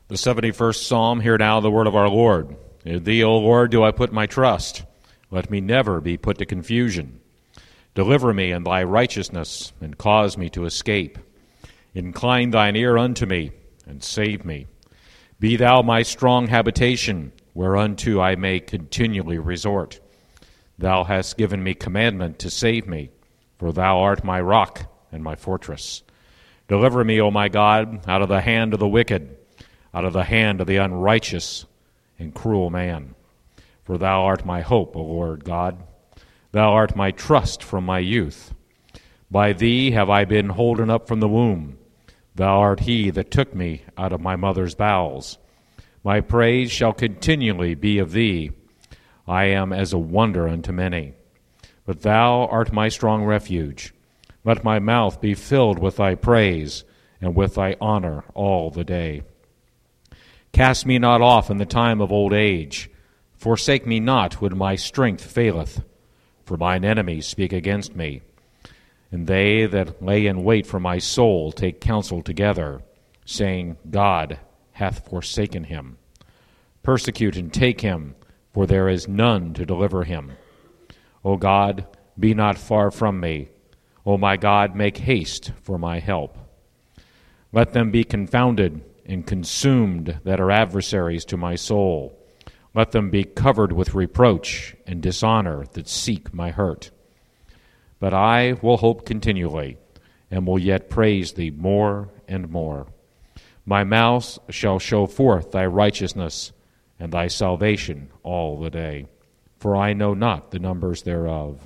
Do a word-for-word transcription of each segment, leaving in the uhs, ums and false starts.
The seventy-first Psalm, hear now the word of our Lord. In thee, O Lord, do I put my trust. Let me never be put to confusion. Deliver me in thy righteousness, and cause me to escape. Incline thine ear unto me, and save me. Be thou my strong habitation, whereunto I may continually resort. Thou hast given me commandment to save me, for thou art my rock and my fortress. Deliver me, O my God, out of the hand of the wicked, out of the hand of the unrighteous and cruel man. For thou art my hope, O Lord God. Thou art my trust from my youth. By thee have I been holden up from the womb. Thou art he that took me out of my mother's bowels. My praise shall continually be of thee. I am as a wonder unto many. But thou art my strong refuge. Let my mouth be filled with thy praise, and with thy honor all the day. Cast me not off in the time of old age. Forsake me not when my strength faileth. For mine enemies speak against me, and they that lay in wait for my soul take counsel together, saying, God hath forsaken him. Persecute and take him, for there is none to deliver him. O God, be not far from me. O my God, make haste for my help. Let them be confounded and consumed that are adversaries to my soul. Let them be covered with reproach and dishonor that seek my hurt. But I will hope continually, and will yet praise thee more and more. My mouth shall show forth thy righteousness and thy salvation all the day, for I know not the numbers thereof.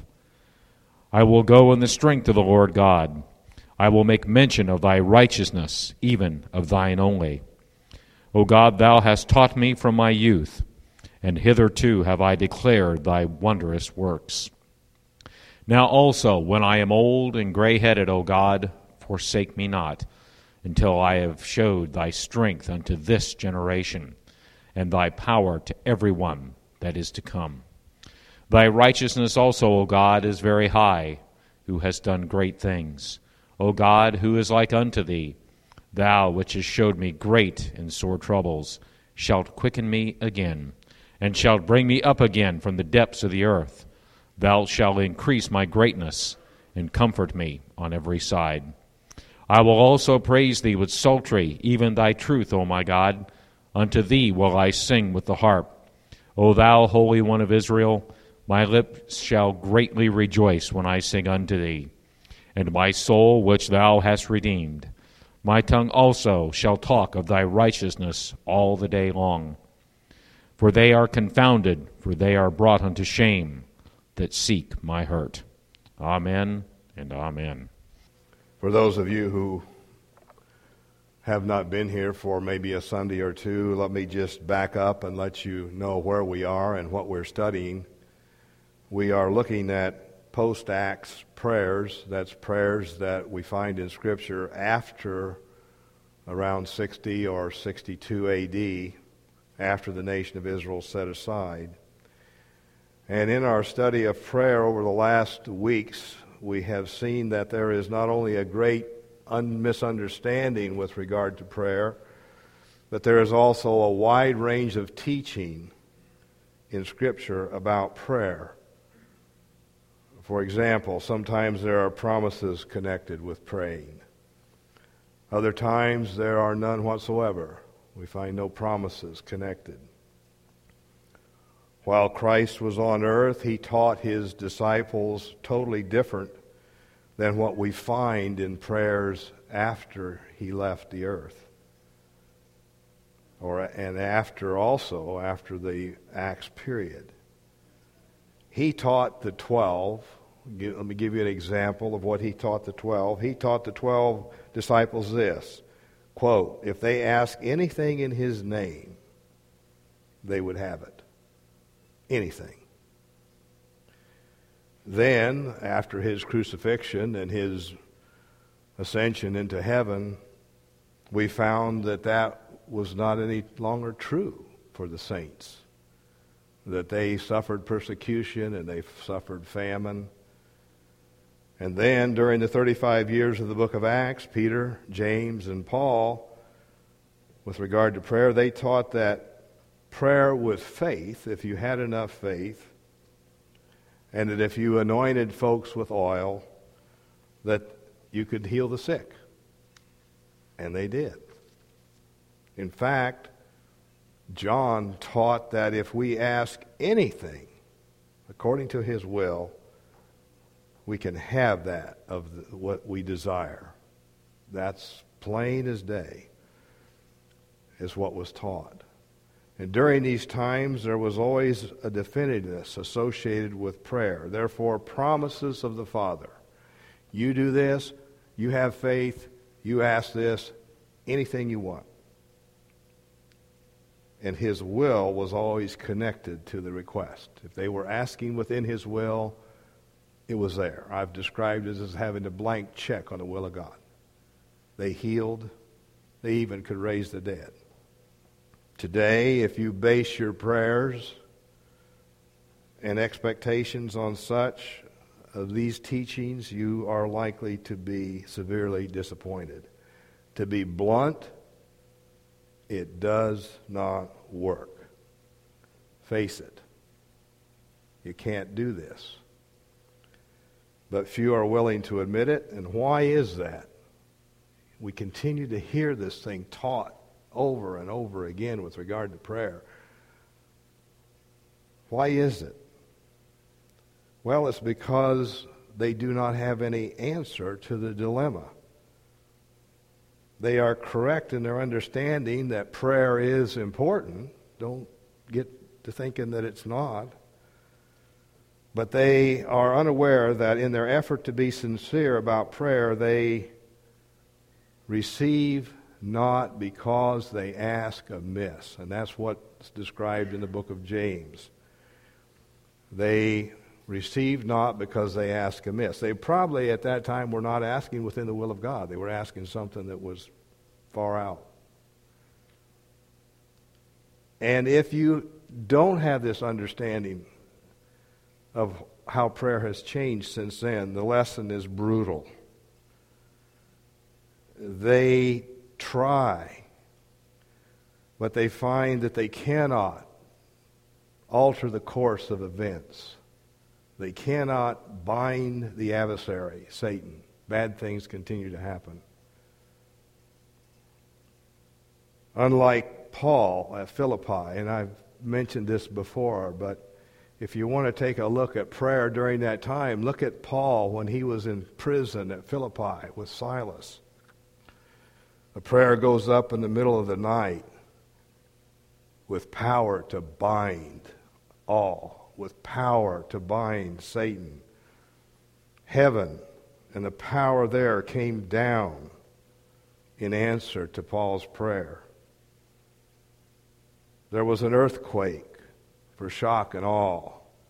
I will go in the strength of the Lord God. I will make mention of thy righteousness, even of thine only. O God, thou hast taught me from my youth, and hitherto have I declared thy wondrous works. Now also, when I am old and gray-headed, O God, forsake me not, until I have showed thy strength unto this generation, and thy power to every one that is to come. Thy righteousness also, O God, is very high, who hast done great things. O God, who is like unto thee? Thou which hast showed me great and sore troubles, shalt quicken me again, and shalt bring me up again from the depths of the earth. Thou shalt increase my greatness, and comfort me on every side. I will also praise thee with psaltery, even thy truth, O my God. Unto thee will I sing with the harp. O thou Holy One of Israel, my lips shall greatly rejoice when I sing unto thee, and my soul which thou hast redeemed. My tongue also shall talk of thy righteousness all the day long. For they are confounded, for they are brought unto shame, that seek my hurt. Amen and amen. For those of you who have not been here for maybe a Sunday or two, let me just back up and let you know where we are and what we're studying. We are looking at post-Acts prayers. That's prayers that we find in Scripture after around sixty or sixty-two A D, after the nation of Israel set aside. And in our study of prayer over the last weeks, we have seen that there is not only a great un- misunderstanding with regard to prayer, but there is also a wide range of teaching in Scripture about prayer. For example, sometimes there are promises connected with praying. Other times there are none whatsoever. We find no promises connected. While Christ was on earth, he taught his disciples totally different than what we find in prayers after he left the earth. Or and after also, after the Acts period. He taught the twelve. Let me give you an example of what he taught the twelve. He taught the twelve disciples this, quote, if they ask anything in his name, they would have it. Anything. Then, after his crucifixion and his ascension into heaven, we found that that was not any longer true for the saints. That they suffered persecution and they suffered famine. And then, during the thirty-five years of the book of Acts, Peter, James, and Paul with regard to prayer. They taught that prayer with faith, if you had enough faith, and that if you anointed folks with oil, that you could heal the sick. And they did. In fact, John taught that if we ask anything according to his will, we can have that of the, what we desire. That's plain as day, is what was taught. And during these times, there was always a definitiveness associated with prayer. Therefore, promises of the Father. You do this, you have faith, you ask this, anything you want. And his will was always connected to the request. If they were asking within his will, it was there. I've described it as having a blank check on the will of God. They healed. They even could raise the dead. Today, if you base your prayers and expectations on such of these teachings, you are likely to be severely disappointed. To be blunt, it does not work. Face it. You can't do this. But few are willing to admit it. And why is that? We continue to hear this thing taught over and over again with regard to prayer. Why is it? Well, it's because they do not have any answer to the dilemma. They are correct in their understanding that prayer is important. Don't get to thinking that it's not. But they are unaware that in their effort to be sincere about prayer, they receive not because they ask amiss. And that's what's described in the book of James. They receive not because they ask amiss. They probably at that time were not asking within the will of God. They were asking something that was far out. And if you don't have this understanding of how prayer has changed since then, the lesson is brutal. They try, but they find that they cannot alter the course of events. They cannot bind the adversary, Satan. Bad things continue to happen. Unlike Paul at Philippi, and I've mentioned this before, but if you want to take a look at prayer during that time, look at Paul when he was in prison at Philippi with Silas. The prayer goes up in the middle of the night with power to bind all, with power to bind Satan. Heaven and the power there came down in answer to Paul's prayer. There was an earthquake for shock and awe.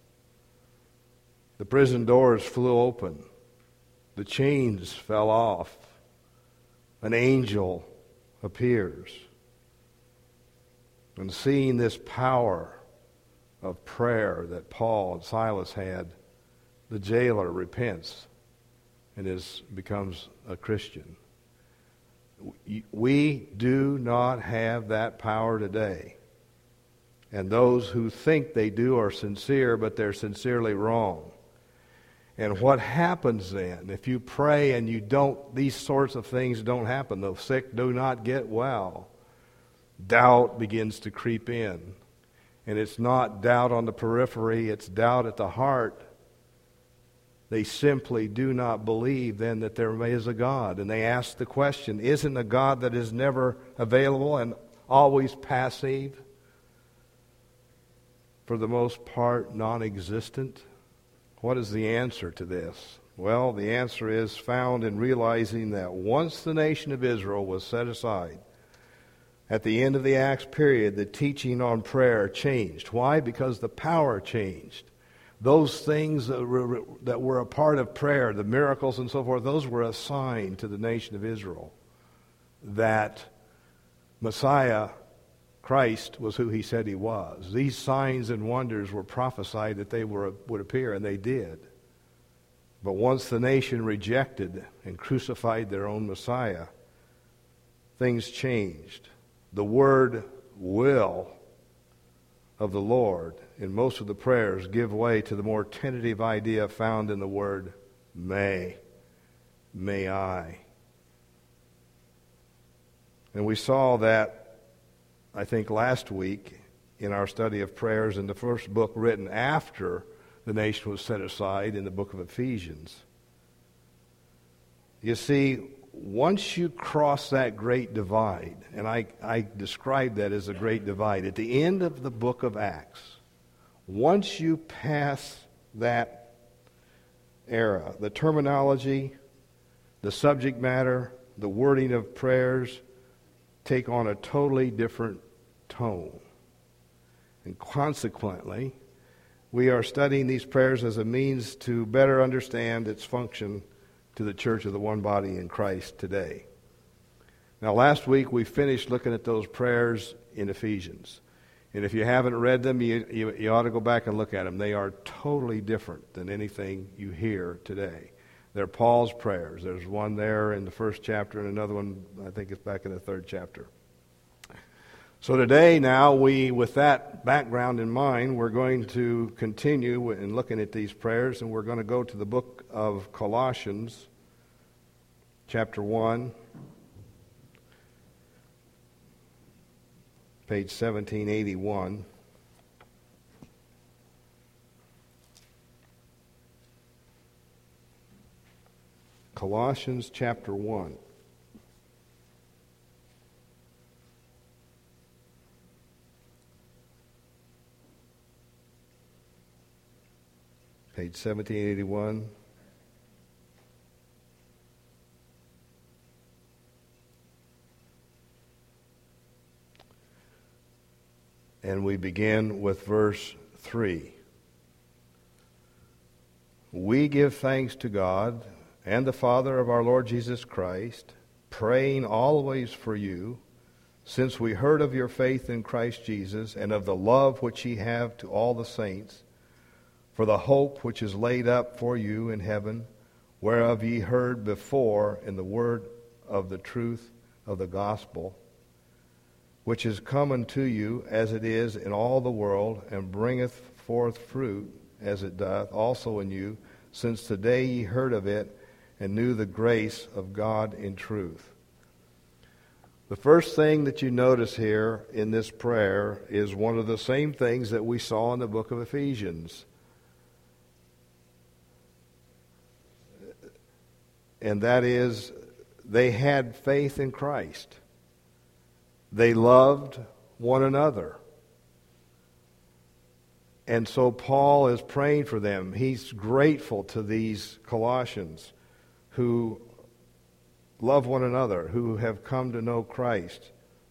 The prison doors flew open. The chains fell off. An angel appears. And seeing this power of prayer that Paul and Silas had, the jailer repents and is becomes a Christian. We do not have that power today. And those who think they do are sincere, but they're sincerely wrong. And what happens then, if you pray and you don't, these sorts of things don't happen, the sick do not get well, doubt begins to creep in. And it's not doubt on the periphery, it's doubt at the heart. They simply do not believe then that there is a God. And they ask the question, isn't a God that is never available and always passive? For the most part, non-existent? What is the answer to this? Well, the answer is found in realizing that once the nation of Israel was set aside, at the end of the Acts period, the teaching on prayer changed. Why? Because the power changed. Those things that were, that were a part of prayer, the miracles and so forth, those were assigned to the nation of Israel. That Messiah, Christ, was who he said he was. These signs and wonders were prophesied that they were, would appear, and they did. But once the nation rejected and crucified their own Messiah, things changed. the word will of the Lord in most of the prayers give way to the more tentative idea found in the word may, may I. And we saw that, I think, last week in our study of prayers in the first book written after the nation was set aside, in the book of Ephesians. You see, once you cross that great divide, and I, I describe that as a great divide, at the end of the book of Acts, once you pass that era, the terminology, the subject matter, the wording of prayers take on a totally different tone. And consequently, we are studying these prayers as a means to better understand its function to the church of the one body in Christ today. Now, last week we finished looking at those prayers in Ephesians. And if you haven't read them, you, you, you ought to go back and look at them. They are totally different than anything you hear today. They're Paul's prayers. There's one there in the first chapter and another one, I think it's back in the third chapter. So today now, we, with that background in mind, we're going to continue in looking at these prayers, and we're going to go to the book of Colossians, chapter one, page seventeen eighty-one. Colossians chapter one. Page seventeen eighty-one. And we begin with verse three. We give thanks to God and the Father of our Lord Jesus Christ, praying always for you, since we heard of your faith in Christ Jesus and of the love which ye have to all the saints, for the hope which is laid up for you in heaven, whereof ye heard before in the word of the truth of the gospel, which is come unto you as it is in all the world, and bringeth forth fruit as it doth also in you, since the day ye heard of it, and knew the grace of God in truth. The first thing that you notice here in this prayer is one of the same things that we saw in the book of Ephesians. And that is, they had faith in Christ. They loved one another. And so Paul is praying for them. He's grateful to these Colossians who love one another, who have come to know Christ.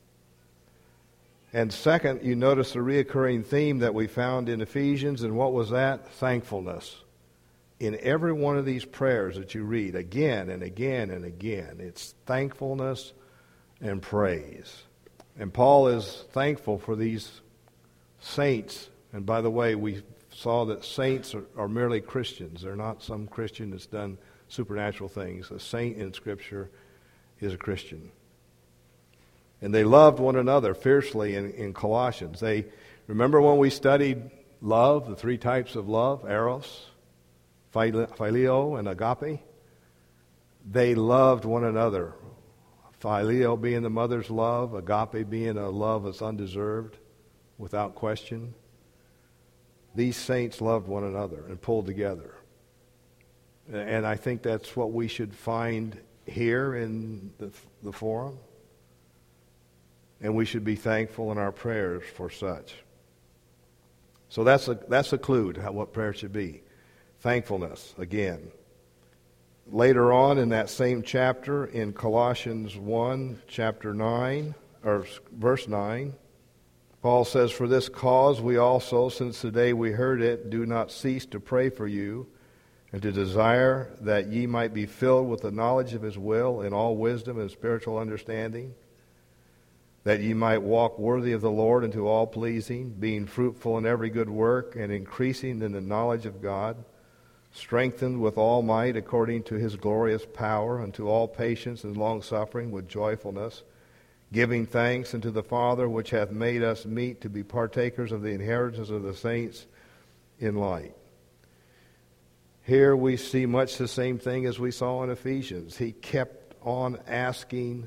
And second, you notice the reoccurring theme that we found in Ephesians, and what was that? Thankfulness. In every one of these prayers that you read again and again and again, it's thankfulness and praise. And Paul is thankful for these saints. And by the way, we saw that saints are, are merely Christians. They're not some Christian that's done supernatural things. A saint in Scripture is a Christian. And they loved one another fiercely in, in Colossians. They remember when we studied love, the three types of love, eros, phileo, and agape? They loved one another. Phileo being the mother's love, agape being a love that's undeserved, without question. These saints loved one another and pulled together. And I think that's what we should find here in the, the forum. And we should be thankful in our prayers for such. So that's a, that's a clue to how, what prayer should be. Thankfulness, again. Later on in that same chapter, in Colossians one, chapter nine, or verse nine, Paul says, For this cause we also, since the day we heard it, do not cease to pray for you, and to desire that ye might be filled with the knowledge of his will in all wisdom and spiritual understanding, that ye might walk worthy of the Lord unto all pleasing, being fruitful in every good work, and increasing in the knowledge of God, strengthened with all might according to his glorious power, unto all patience and longsuffering with joyfulness, giving thanks unto the Father which hath made us meet to be partakers of the inheritance of the saints in light. Here we see much the same thing as we saw in Ephesians. He kept on asking.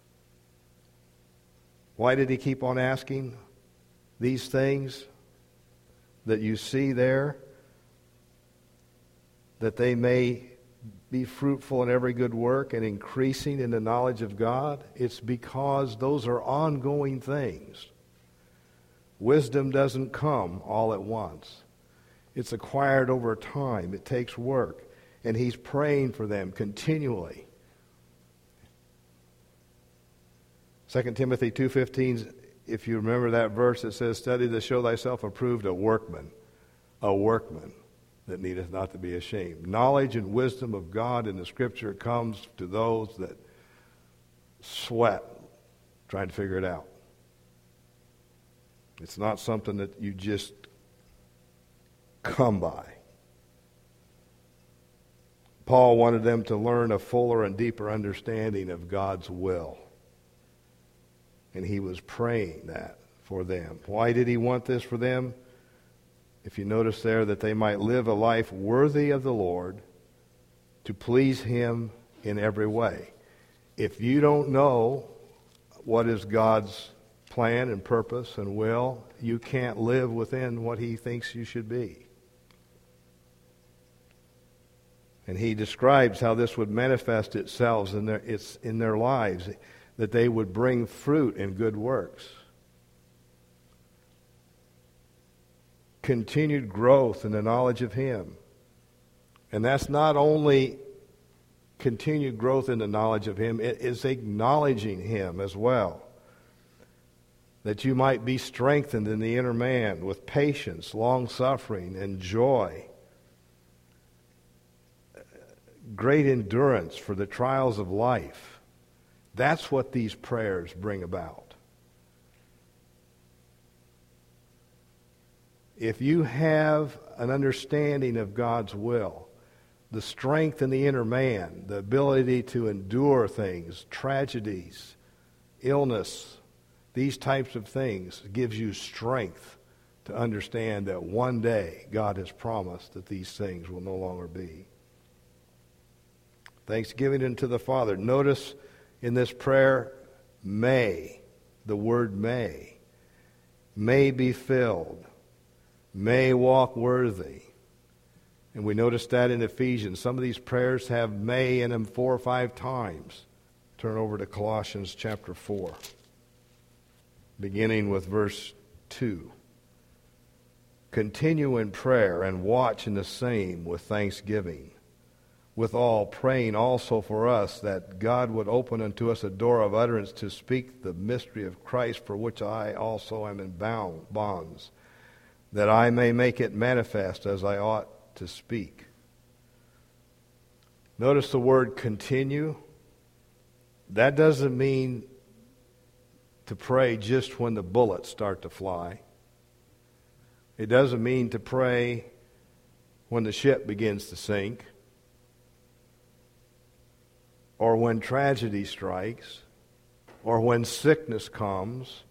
Why did he keep on asking these things that you see there? That they may be fruitful in every good work and increasing in the knowledge of God. It's because those are ongoing things. Wisdom doesn't come all at once. It's acquired over time. It takes work. And he's praying for them continually. Second Timothy two fifteen, if you remember that verse, it says, study to show thyself approved, a workman, a workman that needeth not to be ashamed. Knowledge and wisdom of God in the Scripture comes to those that sweat trying to figure it out. It's not something that you just come by. Paul wanted them to learn a fuller and deeper understanding of God's will. And he was praying that for them. Why did he want this for them? If you notice there, that they might live a life worthy of the Lord, to please him in every way. If you don't know what is God's plan and purpose and will, you can't live within what he thinks you should be. And he describes how this would manifest itself in their, it's in their lives, that they would bring fruit in good works. Continued growth in the knowledge of him. And that's not only continued growth in the knowledge of him, it is acknowledging him as well. That you might be strengthened in the inner man with patience, long-suffering, and joy. Great endurance for the trials of life. That's what these prayers bring about. If you have an understanding of God's will, the strength in the inner man, the ability to endure things, tragedies, illness, these types of things, gives you strength to understand that one day God has promised that these things will no longer be. Thanksgiving unto the Father. Notice in this prayer, may, the word may, may be filled, may walk worthy. And we notice that in Ephesians. Some of these prayers have may in them four or five times. Turn over to Colossians chapter four, beginning with verse two. Continue in prayer and watch in the same with thanksgiving. With all, praying also for us that God would open unto us a door of utterance to speak the mystery of Christ, for which I also am in bound, bonds, that I may make it manifest as I ought to speak. Notice the word continue. That doesn't mean to pray just when the bullets start to fly. It doesn't mean to pray when the ship begins to sink, or when tragedy strikes, or when sickness comes.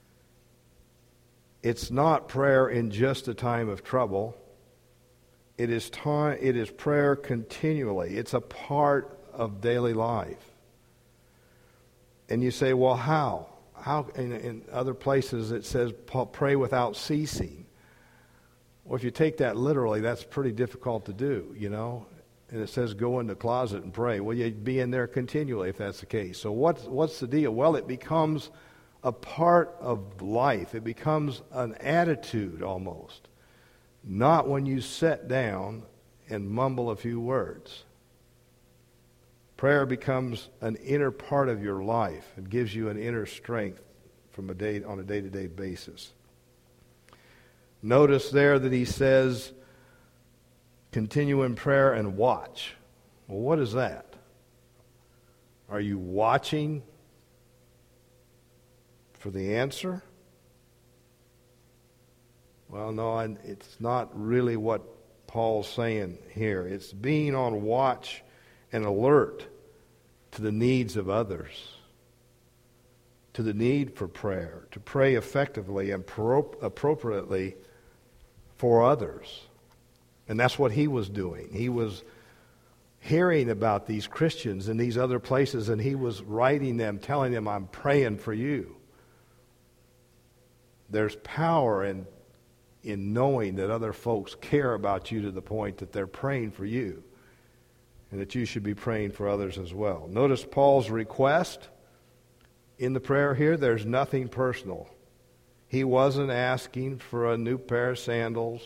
It's not prayer in just a time of trouble. It is time. It is prayer continually. It's a part of daily life. And you say, well, how? How? In, in other places it says pray without ceasing. Well, if you take that literally, that's pretty difficult to do, you know. And it says go in the closet and pray. Well, you'd be in there continually if that's the case. So what's, what's the deal? Well, it becomes a part of life. It becomes an attitude almost. Not when you sit down and mumble a few words. Prayer becomes an inner part of your life. It gives you an inner strength from a day, on a day-to-day basis. Notice there that he says, continue in prayer and watch. Well, what is that? Are you watching for the answer? Well, no, it's not really what Paul's saying here. It's being on watch and alert to the needs of others, to the need for prayer, to pray effectively and pro- appropriately for others. And that's what he was doing. He was hearing about these Christians in these other places, and he was writing them, telling them, I'm praying for you. There's power in, in knowing that other folks care about you to the point that they're praying for you, and that you should be praying for others as well. Notice Paul's request in the prayer here. There's nothing personal. He wasn't asking for a new pair of sandals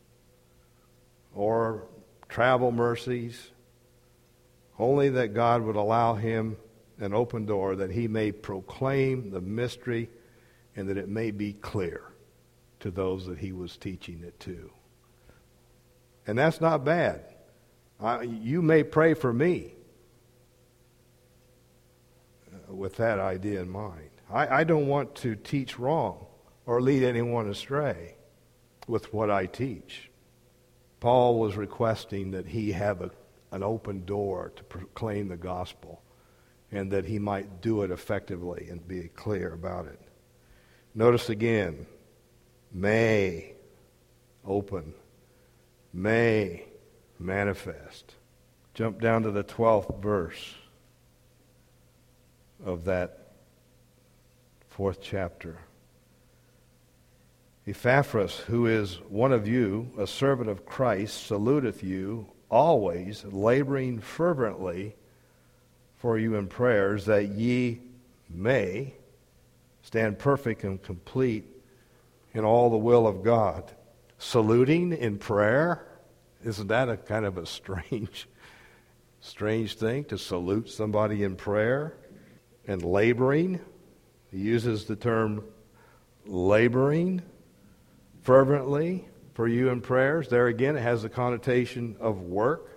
or travel mercies, only that God would allow him an open door that he may proclaim the mystery and that it may be clear to those that he was teaching it to. And that's not bad. I, you may pray for me with that idea in mind. I, I don't want to teach wrong or lead anyone astray with what I teach. Paul was requesting that he have a, an open door to proclaim the gospel, and that he might do it effectively and be clear about it. Notice again, may open, may manifest. Jump down to the twelfth verse of that fourth chapter. Epaphras, who is one of you, a servant of Christ, saluteth you, always laboring fervently for you in prayers, that ye may stand perfect and complete in all the will of God. Saluting in prayer? Isn't that a kind of a strange, strange thing, to salute somebody in prayer? And laboring, he uses the term laboring fervently for you in prayers. There again, it has the connotation of work.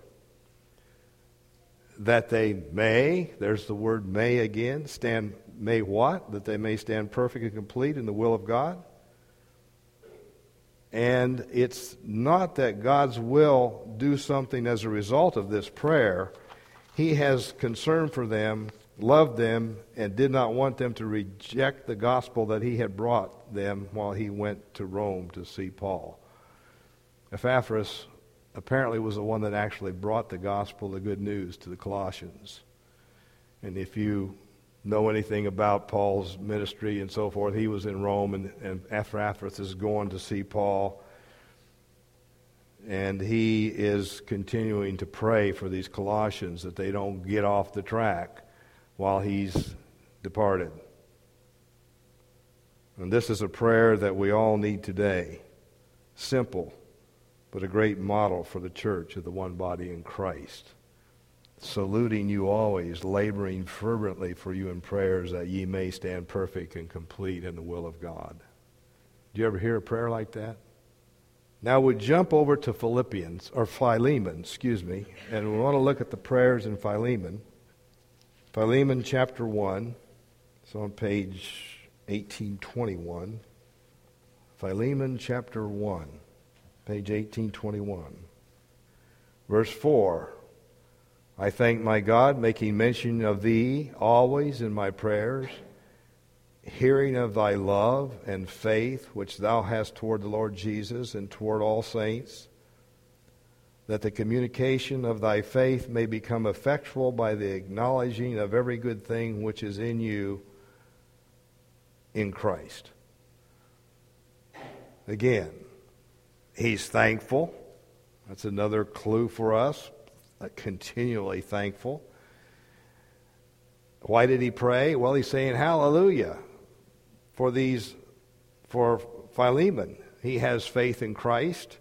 That they may, there's the word may again, stand, may what? That they may stand perfect and complete in the will of God. And it's not that God's will do something as a result of this prayer. He has concern for them, loved them, and did not want them to reject the gospel that he had brought them while he went to Rome to see Paul. Epaphras apparently was the one that actually brought the gospel, the good news, to the Colossians. And if you know anything about Paul's ministry and so forth, he was in Rome, and, and Epaphras is going to see Paul. And he is continuing to pray for these Colossians that they don't get off the track while he's departed. And this is a prayer that we all need today. Simple, but a great model for the church of the one body in Christ. Saluting you always, laboring fervently for you in prayers, that ye may stand perfect and complete in the will of God. Do you ever hear a prayer like that? Now we jump over to Philippians, or Philemon, excuse me, and we want to look at the prayers in Philemon. Philemon chapter one, it's on page eighteen twenty-one. Philemon chapter one, page eighteen twenty-one. Verse four, I thank my God, making mention of thee always in my prayers, hearing of thy love and faith which thou hast toward the Lord Jesus and toward all saints, that the communication of thy faith may become effectual by the acknowledging of every good thing which is in you in Christ. Again, he's thankful. That's another clue for us, continually thankful. Why did he pray? Well, he's saying hallelujah for these, for Philemon. He has faith in Christ,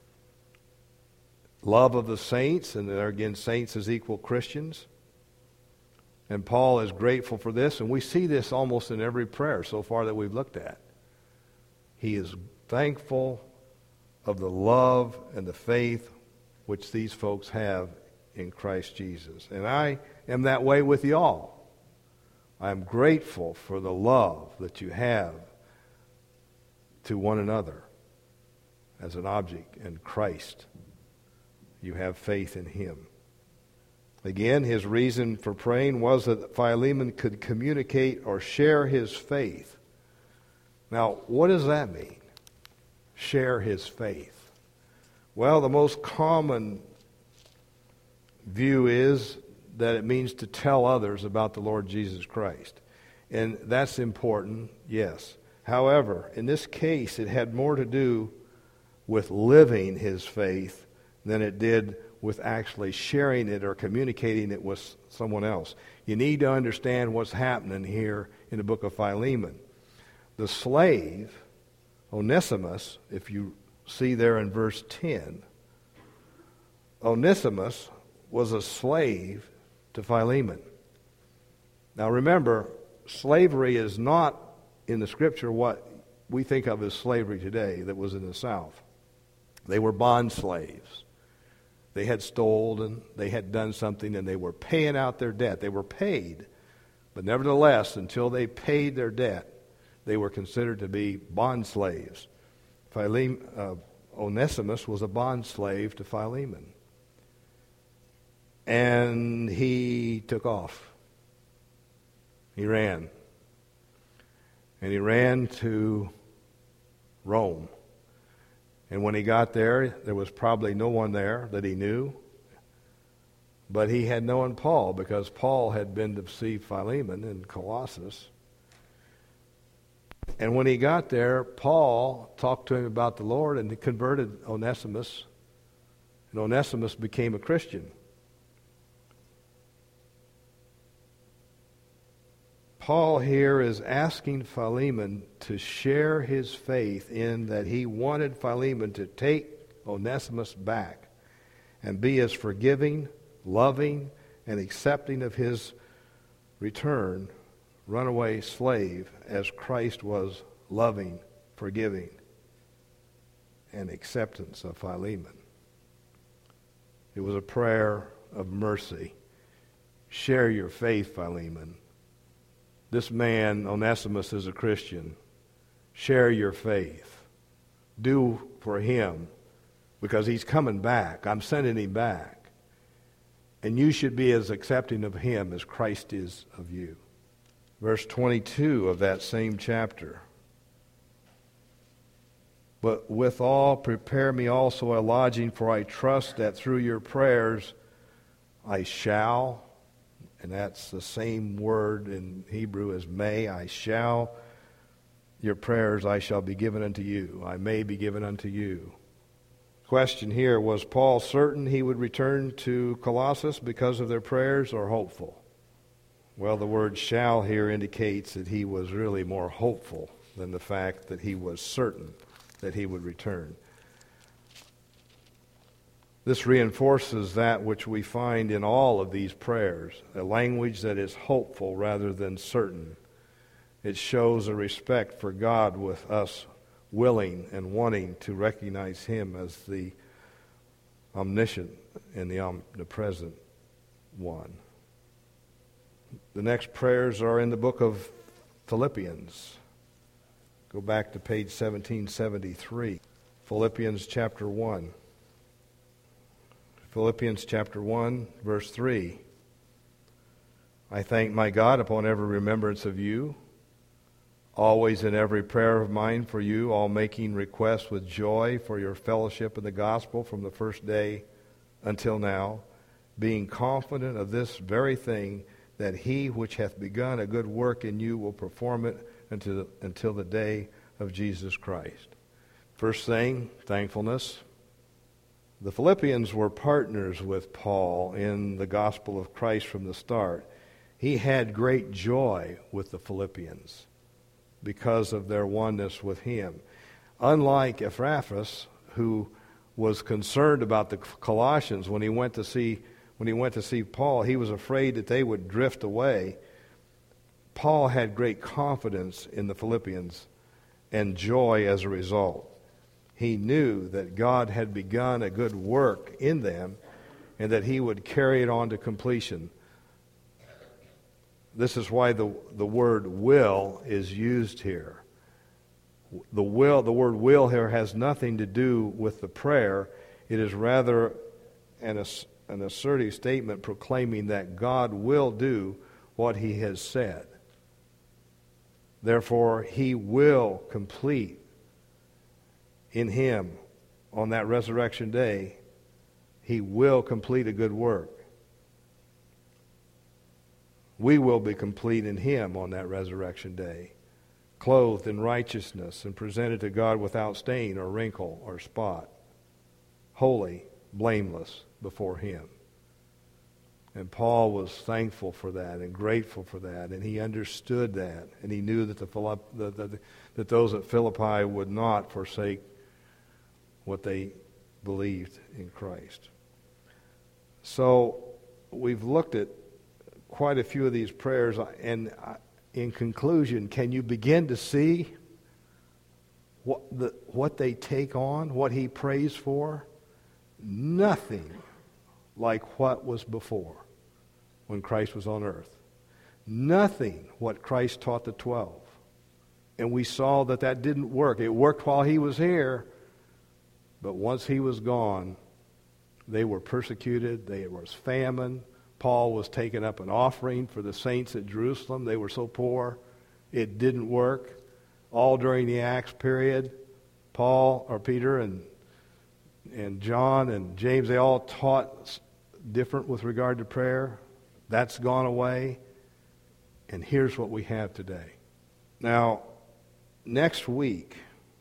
love of the saints, and there again, saints as equal Christians. And Paul is grateful for this, and we see this almost in every prayer so far that we've looked at. He is thankful of the love and the faith which these folks have in Christ Jesus. And I am that way with y'all. I'm grateful for the love that you have to one another as an object in Christ. You have faith in him. Again, his reason for praying was that Philemon could communicate or share his faith. Now, what does that mean? Share his faith. Well, the most common view is that it means to tell others about the Lord Jesus Christ. And that's important, yes. However, in this case, it had more to do with living his faith than it did with actually sharing it or communicating it with someone else. You need to understand what's happening here in the book of Philemon. The slave, Onesimus, if you see there in verse ten, Onesimus was a slave to Philemon. Now remember, slavery is not in the Scripture what we think of as slavery today that was in the South. They were bond slaves. They had stolen, they had done something, and they were paying out their debt. They were paid, but nevertheless, until they paid their debt, they were considered to be bond slaves. Philemon, uh, Onesimus was a bond slave to Philemon. And he took off. He ran. And he ran to Rome. And when he got there, there was probably no one there that he knew. But he had known Paul because Paul had been to see Philemon in Colossus. And when he got there, Paul talked to him about the Lord and he converted Onesimus. And Onesimus became a Christian. Paul here is asking Philemon to share his faith in that he wanted Philemon to take Onesimus back and be as forgiving, loving, and accepting of his return, runaway slave, as Christ was loving, forgiving, and acceptance of Philemon. It was a prayer of mercy. Share your faith, Philemon. This man, Onesimus, is a Christian. Share your faith. Do for him, because he's coming back. I'm sending him back. And you should be as accepting of him as Christ is of you. Verse twenty-two of that same chapter. But withal prepare me also a lodging, for I trust that through your prayers I shall, and that's the same word in Hebrew as may, I shall, your prayers I shall be given unto you. I may be given unto you. Question here, was Paul certain he would return to Colossus because of their prayers, or hopeful? Well, the word shall here indicates that he was really more hopeful than the fact that he was certain that he would return. This reinforces that which we find in all of these prayers, a language that is hopeful rather than certain. It shows a respect for God with us willing and wanting to recognize him as the omniscient and the omnipresent one. The next prayers are in the book of Philippians. Go back to page seventeen seventy-three. Philippians chapter one. Philippians chapter one, verse three. I thank my God upon every remembrance of you, always in every prayer of mine for you, all making requests with joy for your fellowship in the gospel from the first day until now, being confident of this very thing, that he which hath begun a good work in you will perform it until the, until the day of Jesus Christ. First thing, thankfulness. The Philippians were partners with Paul in the gospel of Christ from the start. He had great joy with the Philippians because of their oneness with him. Unlike Epaphras, who was concerned about the Colossians when he went to see when he went to see Paul, he was afraid that they would drift away. Paul had great confidence in the Philippians and joy as a result. He knew that God had begun a good work in them and that he would carry it on to completion. This is why the, the word will is used here. The will, the word will here has nothing to do with the prayer. It is rather an, an assertive statement proclaiming that God will do what he has said. Therefore, he will complete in him on that resurrection day, he will complete a good work. We will be complete in him on that resurrection day, clothed in righteousness and presented to God without stain or wrinkle or spot, holy, blameless before him. And Paul was thankful for that and grateful for that, and he understood that, and he knew that the Philipp, the, the, that those at Philippi would not forsake what they believed in Christ. So we've looked at quite a few of these prayers, and in conclusion, can you begin to see what the what they take on, what he prays for? Nothing like what was before when Christ was on earth. Nothing what Christ taught the twelve. And we saw that that didn't work. It worked while he was here, but once he was gone, they were persecuted, there was famine. Paul was taking up an offering for the saints at Jerusalem. They were so poor, it didn't work. All during the Acts period, Paul, or Peter, and and John and James, they all taught different with regard to prayer. That's gone away. And here's what we have today. Now, next week,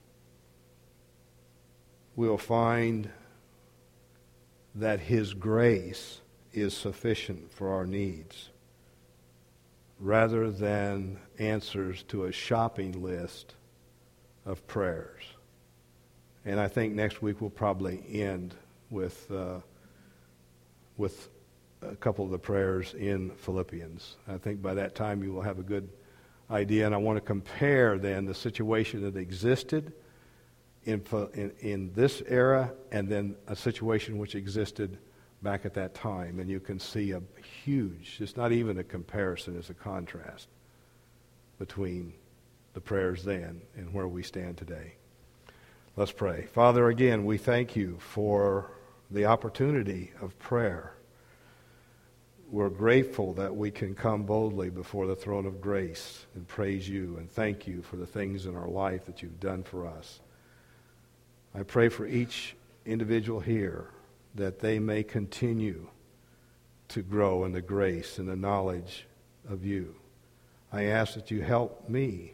we'll find that his grace is sufficient for our needs, rather than answers to a shopping list of prayers. And I think next week we'll probably end with uh, with a couple of the prayers in Philippians. I think by that time you will have a good idea, and I want to compare then the situation that existed in in, in this era and then a situation which existed back at that time, and you can see a huge, it's not even a comparison, it's a contrast between the prayers then and where we stand today. Let's pray. Father, again, we thank you for the opportunity of prayer. We're grateful that we can come boldly before the throne of grace and praise you and thank you for the things in our life that you've done for us. I pray for each individual here that they may continue to grow in the grace and the knowledge of you. I ask that you help me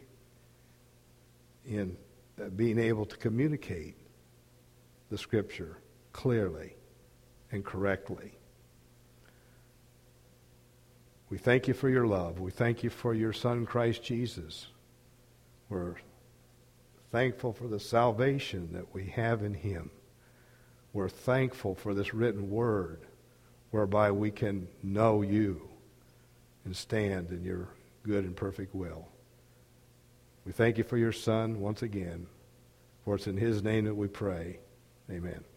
in being able to communicate the Scripture clearly and correctly. We thank you for your love. We thank you for your Son, Christ Jesus. We're thankful for the salvation that we have in him. We're thankful for this written word whereby we can know you and stand in your good and perfect will. We thank you for your Son once again, for it's in his name that we pray. Amen.